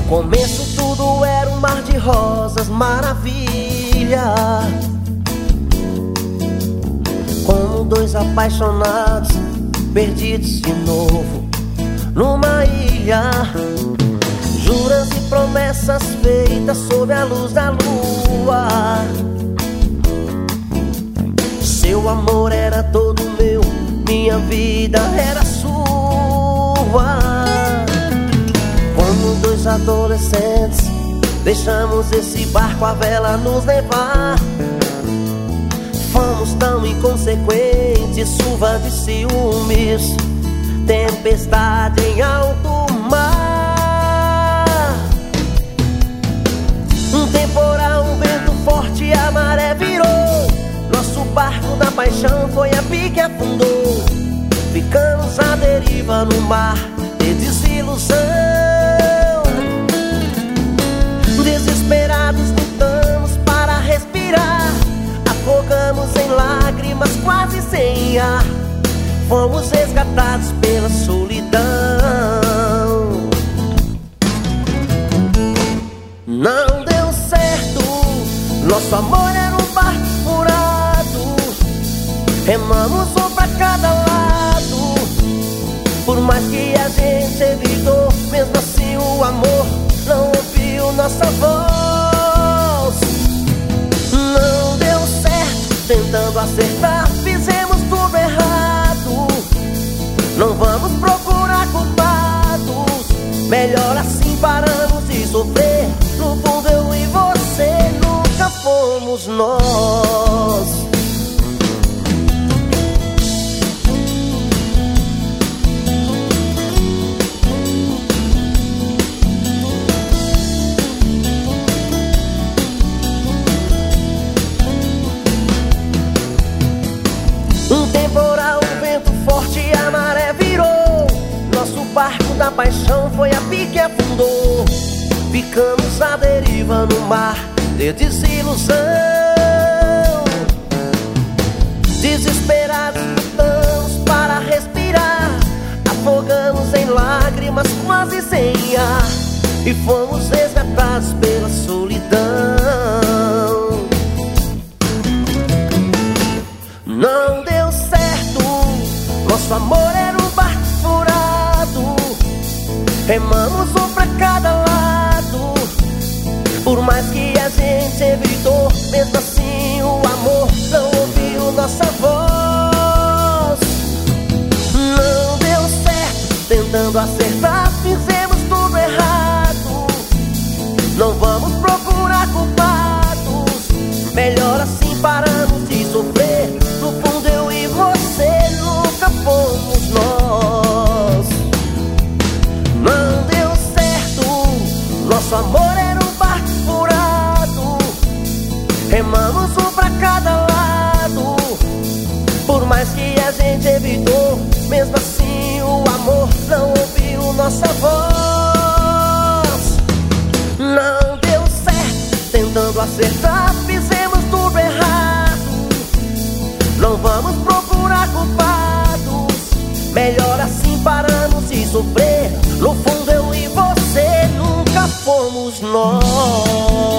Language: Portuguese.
começo tudo era um mar de rosas, maravilha. Como dois apaixonados, perdidos de novo numa ilha. Juras e promessas feitas sob a luz da lua. Seu amor era todo meu, minha vida era sua. Como dois adolescentes, deixamos esse barco, a vela nos levar. Fomos tão inconsequentes, chuva de ciúmes, tempestade em alto mar. Um temporal, um vento forte, a maré virou. Nosso barco da paixão foi a pique, afundou. Ficamos à deriva no mar de desilusão. Desesperados lutamos para respirar, afogamos em lágrimas quase sem ar. Fomos resgatados pela solidão. Não deu certo, nosso amor era um barco furado. Remamos um pra cada lado. Por mais que a gente evitou, mesmo assim o amor não ouviu nossa voz. Não deu certo, tentando acertar, fizemos tudo errado. Não vamos procurar culpados, melhor assim paramos de sofrer. No fundo eu e você nunca fomos nós. Um temporal, um vento forte, a maré virou. Nosso barco da paixão foi a pique, afundou. Ficamos à deriva no mar de desilusão. Desesperados lutamos para respirar, afogamos em lágrimas quase sem ar. E fomos resgatados pela solidão. Não deu certo, nosso amor era um barco furado. Remamos um pra cada lado. Por mais que a gente evitou, mesmo assim o amor não ouviu nossa voz. Não deu certo, tentando acertar, fizemos tudo errado. Não vamos procurar culpados, melhor assim paramos de sofrer. No fundo eu e você nunca fomos nós. Não deu certo, nosso amor era um barco furado. Remamos um pra cada lado. Por mais que a gente evitou, mesmo assim o amor não ouviu nossa voz. Não deu certo, tentando acertar, fizemos tudo errado. Não vamos procurar culpados, melhor assim paramos de sofrer. No fundo eu e você nunca fomos nós.